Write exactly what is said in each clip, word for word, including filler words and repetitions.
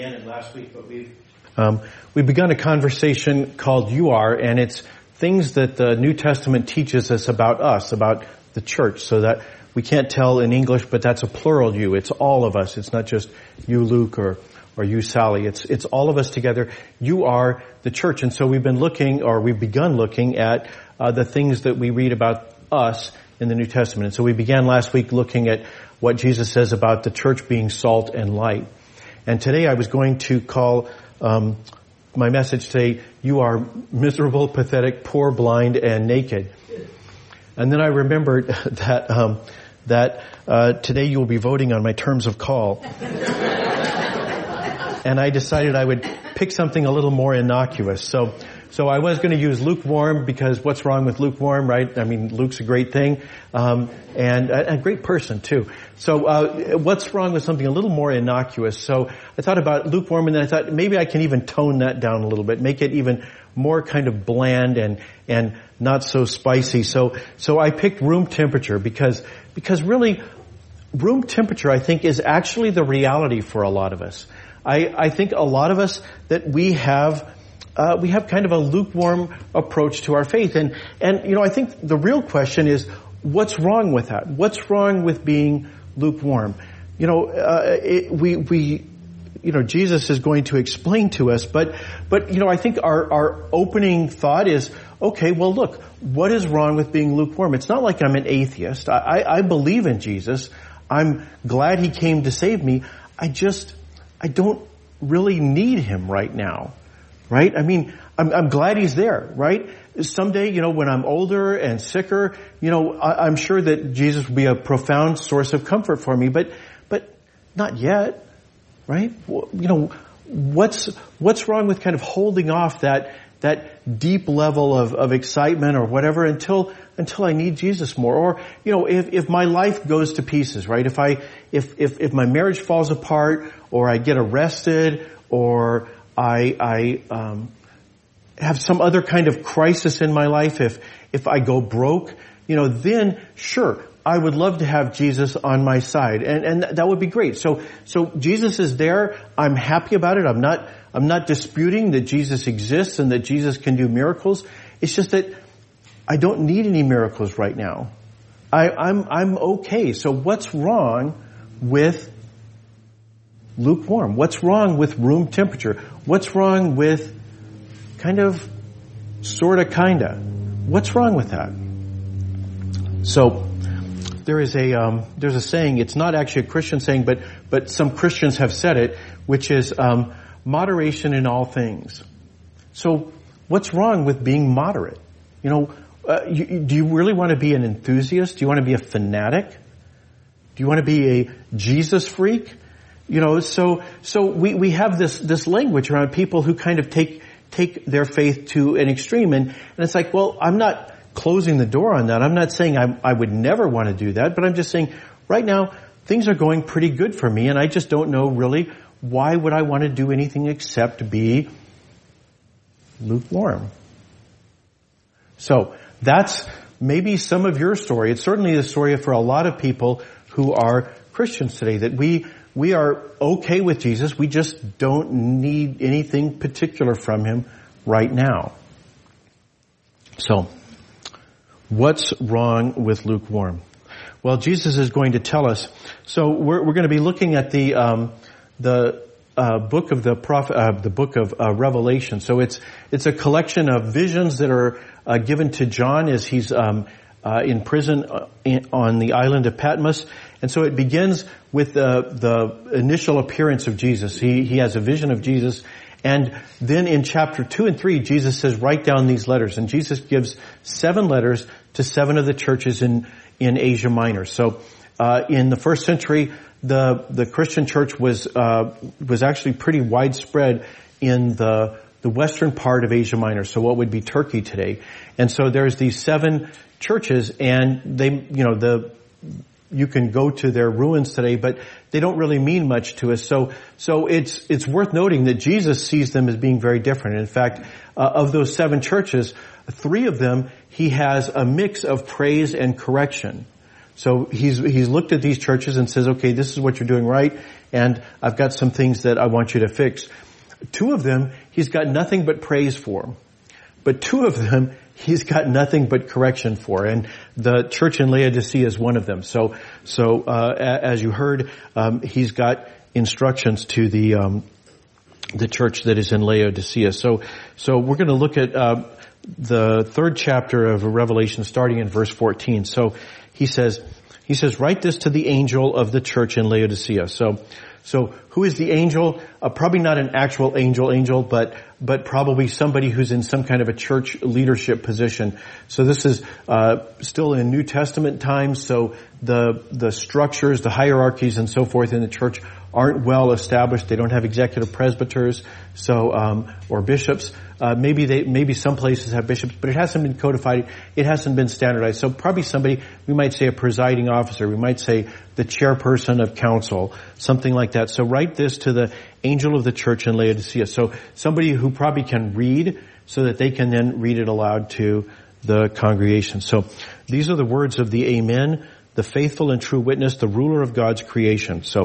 And last week, but we've um, we've begun a conversation called "You Are," and it's things that the New Testament teaches us about us, about the church, so that we can't tell in English, but that's a plural "you." It's all of us. It's not just you, Luke, or or you, Sally. It's it's all of us together. You are the church, and so we've been looking, or we've begun looking at uh, the things that we read about us in the New Testament. And so we began last week looking at what Jesus says about the church being salt and light. And today I was going to call um, my message today, "You are miserable, pathetic, poor, blind, and naked." And then I remembered that um, that uh, today you will be voting on my terms of call. And I decided I would pick something a little more innocuous. So so I was going to use lukewarm, because what's wrong with lukewarm, right? I mean, Luke's a great thing, um, and a, a great person too. So uh, what's wrong with something a little more innocuous? So I thought about lukewarm, and then I thought maybe I can even tone that down a little bit, make it even more kind of bland and and not so spicy. So so I picked room temperature, because because really room temperature, I think, is actually the reality for a lot of us. I, I think a lot of us that we have Uh, we have kind of a lukewarm approach to our faith. And, and, you know, I think the real question is, what's wrong with that? What's wrong with being lukewarm? You know, uh, it, we, we, you know, Jesus is going to explain to us, but, but, you know, I think our, our opening thought is, okay, well, look, what is wrong with being lukewarm? It's not like I'm an atheist. I, I, I believe in Jesus. I'm glad he came to save me. I just, I don't really need him right now. Right? I mean, I'm, I'm glad he's there, right? Someday, you know, when I'm older and sicker, you know, I, I'm sure that Jesus will be a profound source of comfort for me, but, but not yet, right? You know, what's, what's wrong with kind of holding off that, that deep level of, of excitement or whatever until, until I need Jesus more? Or, you know, if, if my life goes to pieces, right? If I, if, if, if my marriage falls apart, or I get arrested, or I, I um, have some other kind of crisis in my life, if if I go broke, you know, then sure, I would love to have Jesus on my side, and and that would be great. So so Jesus is there. I'm happy about it. I'm not I'm not disputing that Jesus exists and that Jesus can do miracles. It's just that I don't need any miracles right now. I, I'm I'm okay. So what's wrong with lukewarm? What's wrong with room temperature? What's wrong with kind of, sorta, kinda? What's wrong with that? So there is a um, there's a saying. It's not actually a Christian saying, but but some Christians have said it, which is um, moderation in all things. So what's wrong with being moderate? You know, uh, you, do you really want to be an enthusiast? Do you want to be a fanatic? Do you want to be a Jesus freak? You know, so, so we, we have this, this language around people who kind of take, take their faith to an extreme. And, and it's like, well, I'm not closing the door on that. I'm not saying I, I would never want to do that, but I'm just saying right now things are going pretty good for me, and I just don't know really why would I want to do anything except be lukewarm. So that's maybe some of your story. It's certainly the story for a lot of people who are Christians today, that we We are okay with Jesus. We just don't need anything particular from him right now. So, what's wrong with lukewarm? Well, Jesus is going to tell us. So we're, we're going to be looking at the um, the uh, book of the prophet, uh, the book of uh, Revelation. So it's it's a collection of visions that are uh, given to John as he's um, uh, in prison in, on the island of Patmos. And so it begins with the, the initial appearance of Jesus. He, he has a vision of Jesus. And then in chapter two and three, Jesus says, write down these letters. And Jesus gives seven letters to seven of the churches in, in Asia Minor. So, uh, in the first century, the, the Christian church was, uh, was actually pretty widespread in the, the western part of Asia Minor. So what would be Turkey today. And so there's these seven churches, and they, you know, the, you can go to their ruins today, but they don't really mean much to us. So, so it's, it's worth noting that Jesus sees them as being very different. In fact, uh, of those seven churches, three of them, he has a mix of praise and correction. So he's, he's looked at these churches and says, okay, this is what you're doing right, and I've got some things that I want you to fix. Two of them, he's got nothing but praise for. But two of them, he's got nothing but correction for. And the church in Laodicea is one of them. So, so, uh, as you heard, um, he's got instructions to the, um, the church that is in Laodicea. So, so we're going to look at, uh, the third chapter of Revelation starting in verse fourteen. So he says, he says, write this to the angel of the church in Laodicea. So, So who is the angel? Uh, probably not an actual angel angel, but but probably somebody who's in some kind of a church leadership position. So this is uh still in New Testament times, so the the structures, the hierarchies and so forth in the church aren't well established. They don't have executive presbyters, so um or bishops. Uh maybe they maybe some places have bishops, but it hasn't been codified. It hasn't been standardized. So probably somebody, we might say a presiding officer, we might say the chairperson of council, something like that. So write this to the angel of the church in Laodicea. So somebody who probably can read so that they can then read it aloud to the congregation. So these are the words of the Amen, the faithful and true witness, the ruler of God's creation. So,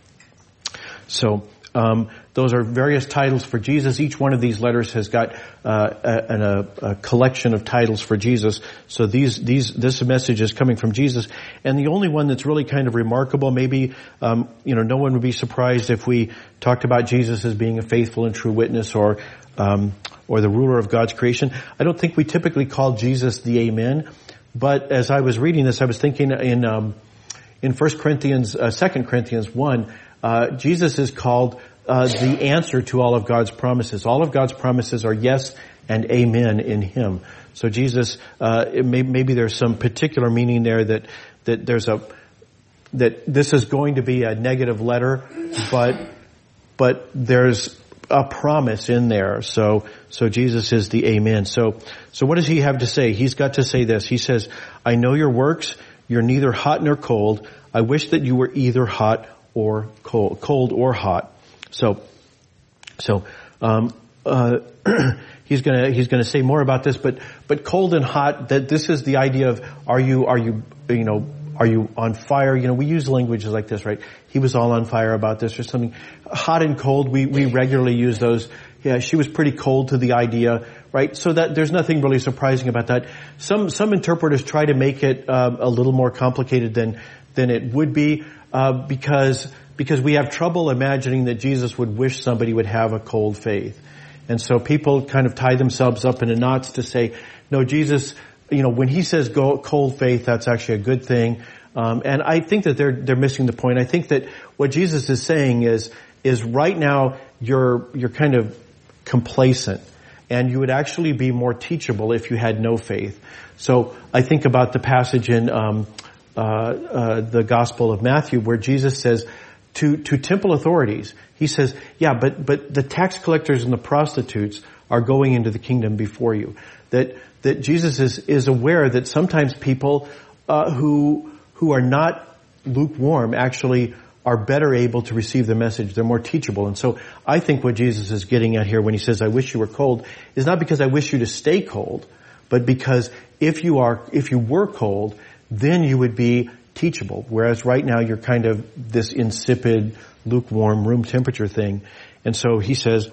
so, um, those are various titles for Jesus. Each one of these letters has got uh, a, a, a collection of titles for Jesus. So these, these, this message is coming from Jesus. And the only one that's really kind of remarkable, maybe, um, you know, no one would be surprised if we talked about Jesus as being a faithful and true witness, or, um, or the ruler of God's creation. I don't think we typically call Jesus the Amen. But as I was reading this, I was thinking in, um, in First Corinthians, uh, Second Corinthians one, uh, Jesus is called Uh, the answer to all of God's promises. All of God's promises are yes and amen in Him. So Jesus, uh, it may, maybe there's some particular meaning there that, that there's a, that this is going to be a negative letter, but, but there's a promise in there. So, so Jesus is the amen. So, so what does He have to say? He's got to say this. He says, I know your works. You're neither hot nor cold. I wish that you were either hot or cold, cold or hot. So, so, um, uh, he's gonna, he's gonna say more about this, but, but cold and hot, that this is the idea of, are you, are you, you know, are you on fire? You know, we use languages like this, right? He was all on fire about this or something. Hot and cold, we, we regularly use those. Yeah, she was pretty cold to the idea, right? So that, there's nothing really surprising about that. Some, some interpreters try to make it, um, a little more complicated than, than it would be, uh, because, Because we have trouble imagining that Jesus would wish somebody would have a cold faith. And so people kind of tie themselves up into knots to say, no, Jesus, you know, when He says go cold faith, that's actually a good thing. Um, and I think that they're, they're missing the point. I think that what Jesus is saying is, is right now you're, you're kind of complacent, and you would actually be more teachable if you had no faith. So I think about the passage in, um, uh, uh, the Gospel of Matthew where Jesus says, To, to temple authorities, He says, yeah, but, but the tax collectors and the prostitutes are going into the kingdom before you. That, that Jesus is, is aware that sometimes people, uh, who, who are not lukewarm actually are better able to receive the message. They're more teachable. And so I think what Jesus is getting at here when He says, I wish you were cold, is not because I wish you to stay cold, but because if you are, if you were cold, then you would be teachable. Whereas right now you're kind of this insipid, lukewarm, room temperature thing. And so he says,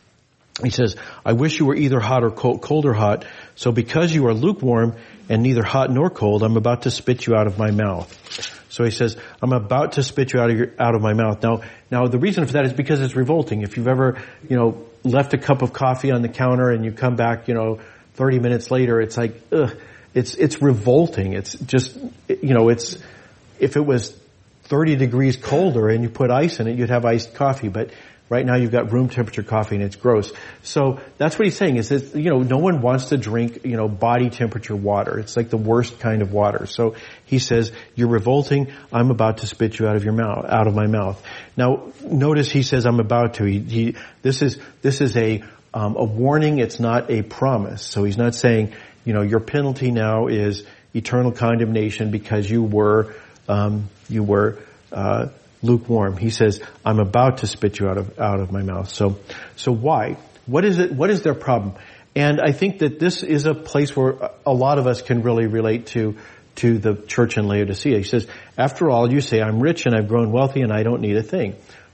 he says, I wish you were either hot or cold, cold or hot. So because you are lukewarm and neither hot nor cold, I'm about to spit you out of my mouth. So he says, I'm about to spit you out of your, out of my mouth. Now, now the reason for that is because it's revolting. If you've ever, you know, left a cup of coffee on the counter and you come back, you know, thirty minutes later, it's like, ugh. It's, it's revolting. It's just, you know, it's, if it was thirty degrees colder and you put ice in it, you'd have iced coffee. But right now you've got room temperature coffee and it's gross. So that's what he's saying is that, you know, no one wants to drink, you know, body temperature water. It's like the worst kind of water. So he says, you're revolting. I'm about to spit you out of your mouth, out of my mouth. Now, notice he says, I'm about to. He, he this is, this is a, um, a warning. It's not a promise. So he's not saying, you know, your penalty now is eternal condemnation because you were, um, you were, uh, lukewarm. He says, I'm about to spit you out of, out of my mouth. So, so why? What is it, what is their problem? And I think that this is a place where a lot of us can really relate to, to the church in Laodicea. He says, after all, you say, I'm rich and I've grown wealthy and I don't need a thing.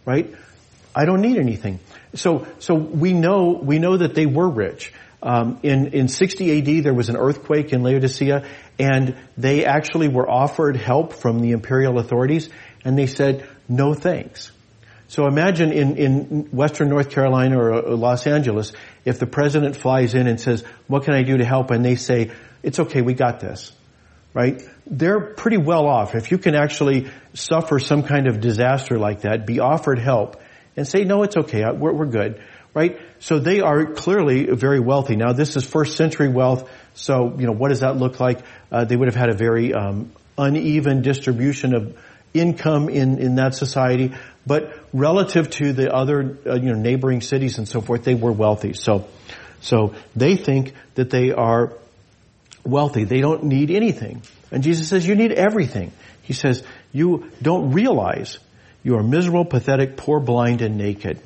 right? I don't need anything. So, so we know, we know that they were rich. Um, in, in sixty A D, there was an earthquake in Laodicea, and they actually were offered help from the imperial authorities, and they said, no thanks. So imagine in, in Western North Carolina or Los Angeles, if the president flies in and says, what can I do to help? And they say, it's okay, we got this, right? They're pretty well off. If you can actually suffer some kind of disaster like that, be offered help, and say, no, it's okay, we're, we're good, right? So they are clearly very wealthy. Now, this is first century wealth, so, you know, what does that look like? Uh, they would have had a very um, uneven distribution of income in, in that society, but relative to the other, uh, you know, neighboring cities and so forth, they were wealthy. So, so they think that they are wealthy. They don't need anything. And Jesus says, you need everything. He says, you don't realize you are miserable, pathetic, poor, blind, and naked.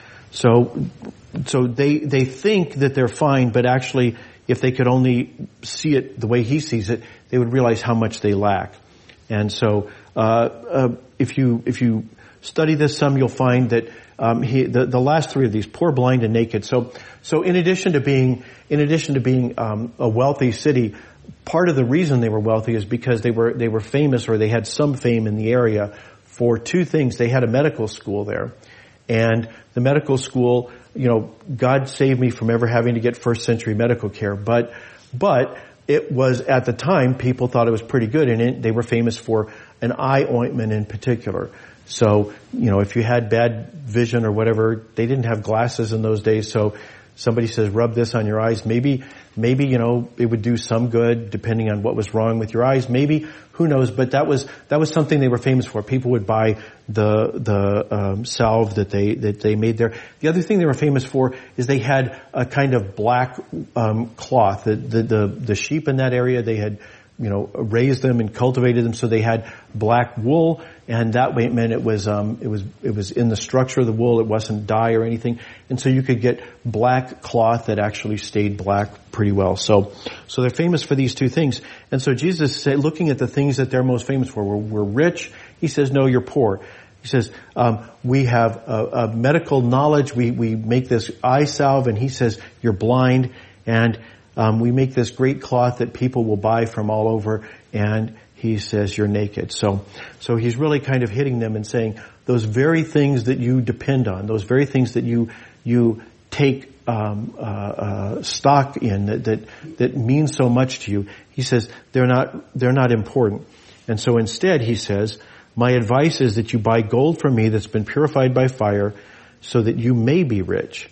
So, so they, they think that they're fine, but actually, if they could only see it the way he sees it, they would realize how much they lack. And so, uh, uh, if you, if you study this some, you'll find that, um, he, the, the last three of these, poor, blind, and naked. So, so in addition to being, in addition to being, um, a wealthy city, part of the reason they were wealthy is because they were, they were famous, or they had some fame in the area for two things. They had a medical school there. And the medical school, you know, God saved me from ever having to get first century medical care. But, but it was, at the time, people thought it was pretty good, and it, they were famous for an eye ointment in particular. So, you know, if you had bad vision or whatever, they didn't have glasses in those days, so somebody says, rub this on your eyes. Maybe, maybe, you know, it would do some good depending on what was wrong with your eyes. Maybe, who knows, but that was, that was something they were famous for. People would buy the, the, um, salve that they, that they made there. The other thing they were famous for is they had a kind of black, um, cloth. The, the, the, the sheep in that area, they had, you know, raised them and cultivated them, so they had black wool, and that way it meant it was, um, it was, it was in the structure of the wool, it wasn't dye or anything, and so you could get black cloth that actually stayed black pretty well. So, so they're famous for these two things. And so Jesus said, looking at the things that they're most famous for, we're, we're rich. He says, no, you're poor. He says, um, we have a, a medical knowledge, we, we make this eye salve, and he says, you're blind, and Um, we make this great cloth that people will buy from all over, and he says you're naked. So, so he's really kind of hitting them and saying those very things that you depend on, those very things that you you take um, uh, uh, stock in, that that that mean so much to you. He says they're not they're not important, and so instead he says, my advice is that you buy gold from me that's been purified by fire, so that you may be rich,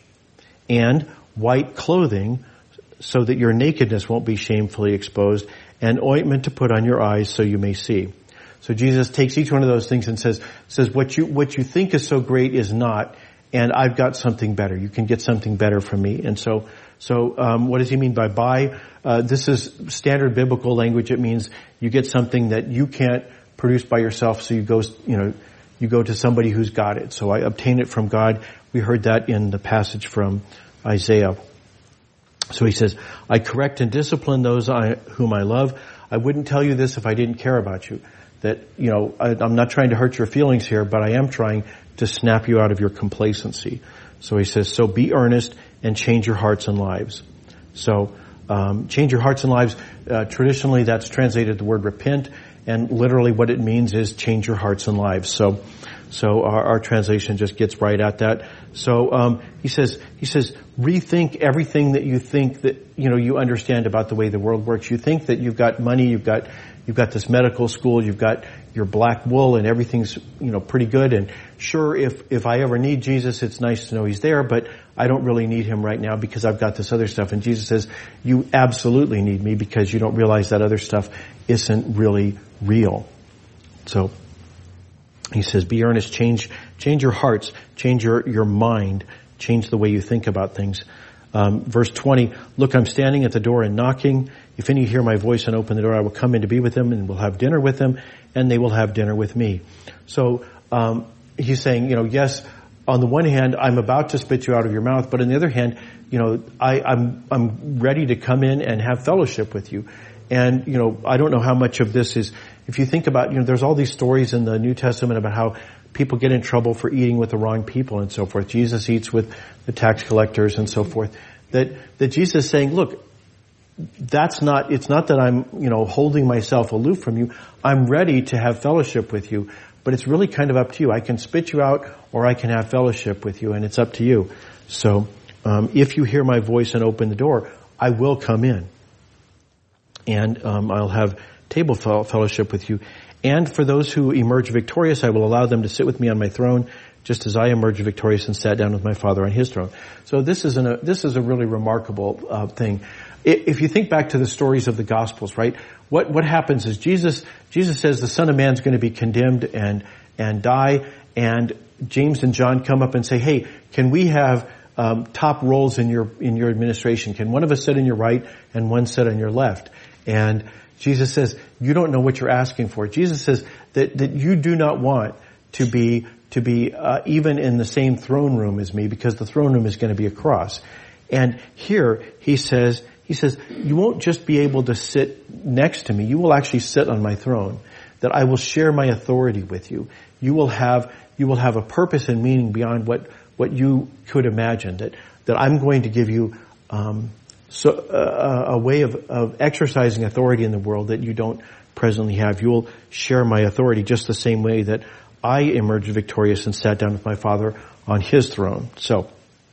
and white clothing, so that your nakedness won't be shamefully exposed, and ointment to put on your eyes so you may see. So Jesus takes each one of those things and says, says what you, what you think is so great is not, and I've got something better. You can get something better from me. And so, so, um, what does he mean by buy? Uh, this is standard biblical language. It means you get something that you can't produce by yourself, so you go, you know, you go to somebody who's got it. So I obtain it from God. We heard that in the passage from Isaiah. So he says, I correct and discipline those I, whom I love. I wouldn't tell you this if I didn't care about you. That, you know, I, I'm not trying to hurt your feelings here, but I am trying to snap you out of your complacency. So he says, so be earnest and change your hearts and lives. So, um, change your hearts and lives. Uh, traditionally that's translated the word repent, and literally what it means is change your hearts and lives. So, So our, our translation just gets right at that. So um, he says, he says, rethink everything that you think that you know you understand about the way the world works. You think that you've got money, you've got you've got this medical school, you've got your black wool, and everything's you know pretty good. And sure, if if I ever need Jesus, it's nice to know he's there, but I don't really need him right now because I've got this other stuff. And Jesus says, you absolutely need me because you don't realize that other stuff isn't really real. So he says, be earnest, change, change your hearts, change your, your mind, change the way you think about things. Um, verse twenty, look, I'm standing at the door and knocking. If any hear my voice and open the door, I will come in to be with them and will have dinner with them, and they will have dinner with me. So, um, he's saying, you know, yes, on the one hand, I'm about to spit you out of your mouth, but on the other hand, you know, I, I'm, I'm ready to come in and have fellowship with you. And, you know, I don't know how much of this is, if you think about, you know, there's all these stories in the New Testament about how people get in trouble for eating with the wrong people and so forth. Jesus eats with the tax collectors and so forth. That, that Jesus is saying, look, that's not, it's not that I'm, you know, holding myself aloof from you. I'm ready to have fellowship with you, but it's really kind of up to you. I can spit you out or I can have fellowship with you, and it's up to you. So, um, if you hear my voice and open the door, I will come in. And, um, I'll have table fellowship with you. And for those who emerge victorious, I will allow them to sit with me on my throne, just as I emerged victorious and sat down with my Father on his throne. So this is an, a, this is a really remarkable uh, thing. If you think back to the stories of the Gospels, right? What what happens is Jesus Jesus says the Son of Man's going to be condemned and and die, and James and John come up and say, "Hey, can we have um, top roles in your in your administration? Can one of us sit on your right and one sit on your left?" And Jesus says, "You don't know what you're asking for." Jesus says that that you do not want to be to be uh, even in the same throne room as me, because the throne room is going to be a cross. And here he says. He says, you won't just be able to sit next to me. You will actually sit on my throne. That I will share my authority with you. You will have, you will have a purpose and meaning beyond what, what you could imagine. That, that I'm going to give you, um, so, uh, a way of, of exercising authority in the world that you don't presently have. You will share my authority just the same way that I emerged victorious and sat down with my Father on his throne. So,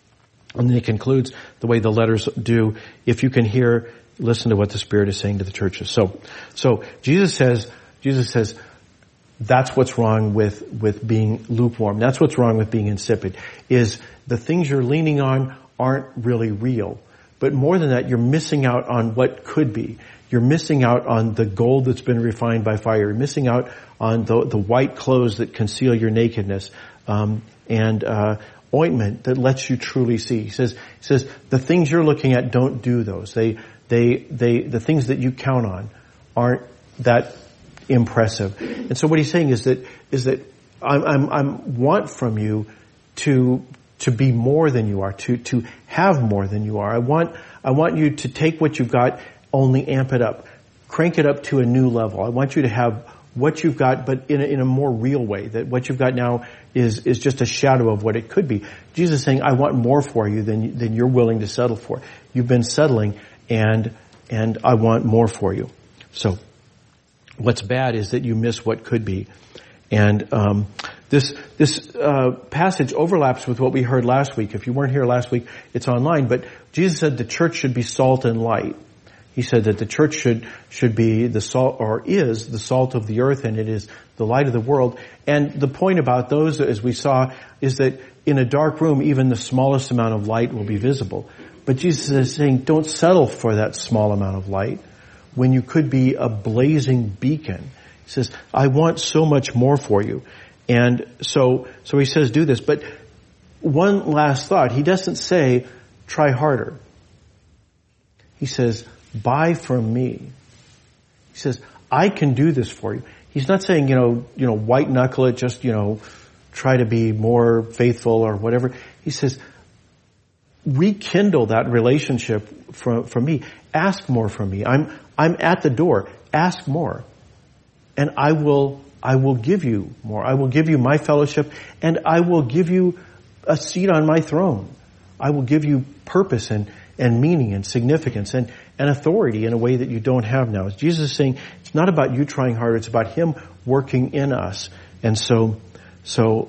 and then he concludes the way the letters do. If you can hear, listen to what the Spirit is saying to the churches. So, so Jesus says, Jesus says, that's what's wrong with, with being lukewarm. That's what's wrong with being insipid, is the things you're leaning on aren't really real. But more than that, you're missing out on what could be. You're missing out on the gold that's been refined by fire. You're missing out on the, the white clothes that conceal your nakedness. Um, and, uh, ointment that lets you truly see. He says, he says, the things you're looking at, don't do those. They, they, they, the things that you count on aren't that impressive. And so what he's saying is that, is that I'm, I'm, I'm want from you to, to be more than you are, to, to have more than you are. I want, I want you to take what you've got, only amp it up, crank it up to a new level. I want you to have what you've got, but in a, in a more real way, that what you've got now is, is just a shadow of what it could be. Jesus is saying, I want more for you than, than you're willing to settle for. You've been settling, and, and I want more for you. So, what's bad is that you miss what could be. And, um, this, this, uh, passage overlaps with what we heard last week. If you weren't here last week, it's online, but Jesus said the church should be salt and light. He said that the church should, should be the salt, or is the salt of the earth, and it is the light of the world. And the point about those, as we saw, is that in a dark room, even the smallest amount of light will be visible. But Jesus is saying, don't settle for that small amount of light when you could be a blazing beacon. He says, I want so much more for you. And so, so he says, do this. But one last thought. He doesn't say, try harder. He says, buy from me. He says, I can do this for you. He's not saying, you know, you know, white knuckle it, just, you know, try to be more faithful or whatever. He says, rekindle that relationship from, from me. Ask more from me. I'm, I'm at the door. Ask more. And I will, I will give you more. I will give you my fellowship, and I will give you a seat on my throne. I will give you purpose and, and meaning and significance and, and authority in a way that you don't have now. Jesus is saying, it's not about you trying harder, it's about him working in us. And so, so,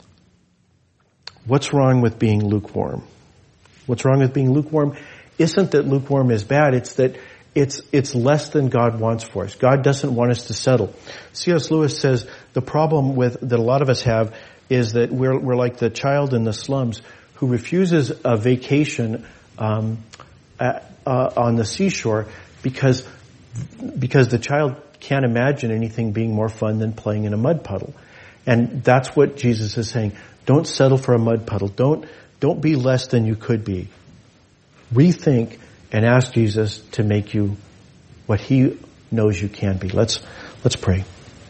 what's wrong with being lukewarm? What's wrong with being lukewarm isn't that lukewarm is bad, it's that it's, it's less than God wants for us. God doesn't want us to settle. C S Lewis says the problem with, that a lot of us have is that we're, we're like the child in the slums who refuses a vacation, um, at, Uh, on the seashore because because the child can't imagine anything being more fun than playing in a mud puddle. And that's what Jesus is saying. Don't settle for a mud puddle. Don't don't be less than you could be. Rethink and ask Jesus to make you what he knows you can be. Let's let's pray.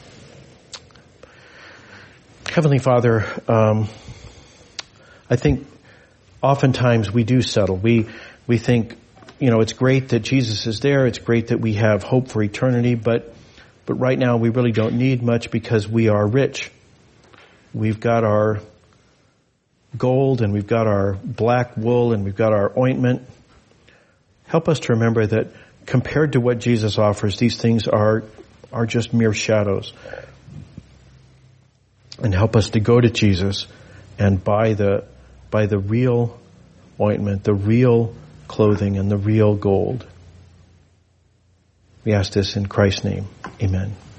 Heavenly Father, um, I think oftentimes we do settle. We we think, you know, it's great that Jesus is there. It's great that we have hope for eternity, but, but right now we really don't need much because we are rich. we've got our gold and we've got our black wool and we've got our ointment. Help us to remember that compared to what Jesus offers, these things are are just mere shadows. And help us to go to Jesus and buy the buy the real ointment, the real clothing, and the real gold. We ask this in Christ's name. Amen.